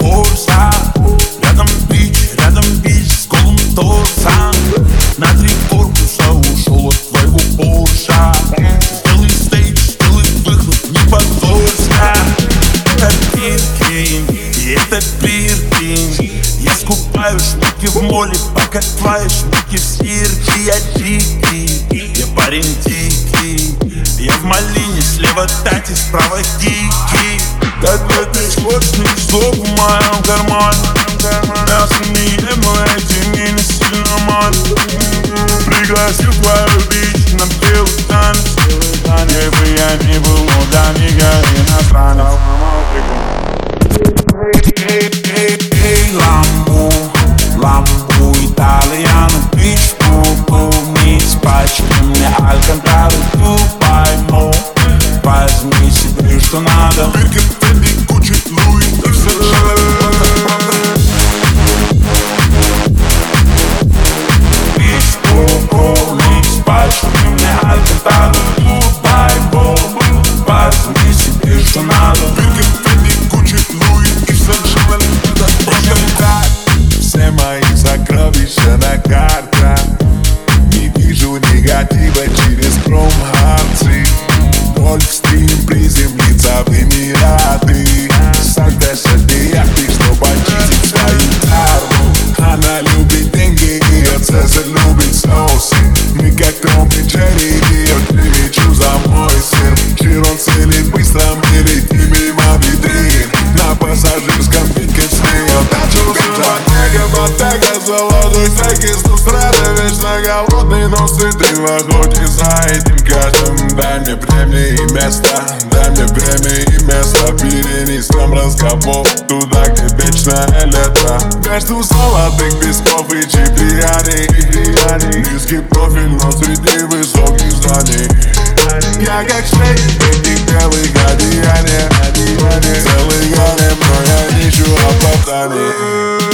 Порша. Рядом бич с голым торсом. На 3 корпуса ушел от твоего Порша. Сделай стейдж, сделай выход, не позорься. Это Биркин, и это Биркин. Я скупаю штуки в моле, пока твои штуки в стирке. Я дикий, я парень дикий. Я в малине, слева тати, справа кики. Как ты сложный слов в моем кармане. Мясо не ем, но эти не сильно манят. Пригласил твою бич на белый танец. Где бы я ни был, но для меня иностранец. Эй, ламбу, ламбу итальяну, бич, вниз пачки мне алькантару. Ты пойму, возьми себе что надо. Биркин, Фенди, Гуччи, Луи, и все бич, вниз пачки мне алькантару. Ты пойму, возьми себе что надо. Биркин, Фенди, Гуччи, Луи, и все все мои сокровища на картах. Не вижу негатива через промхарцы. Гольфстрим приземлится в Эмираты. Сальтеса яхты, чтобы очистить свою карму. Она любит деньги, и Цезарь любит соусы. Мы как Том и Джерри, ее клевечу за мой сыр. Чирон целит быстро, мы летим мимо витрин. На пассажирском пике смеет Ботега, золотой стейки с устрады. Вечно голодный, но сытый в охоте за этим каждым. Дай мне премии и место, дай мне премии и место. Перенесем разговор туда, где вечное лето. Между золотых песков и чиприани. Низкий профиль, но среди высоких зданий. Я как шейк в этих белых одеяниях. Целый гарем, но я ищу оправданий.